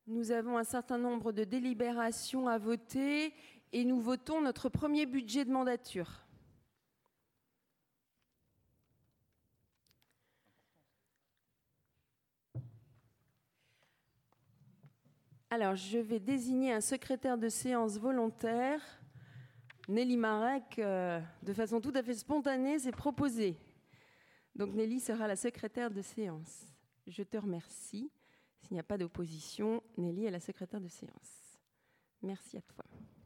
Nous avons un certain nombre de délibérations à voter et nous votons notre premier budget de mandature. Alors, je vais désigner un secrétaire de séance volontaire. Nelly Marek, de façon tout à fait spontanée, s'est proposée. Donc Nelly sera la secrétaire de séance. Je te remercie. S'il n'y a pas d'opposition, Nelly est la secrétaire de séance. Merci à toi.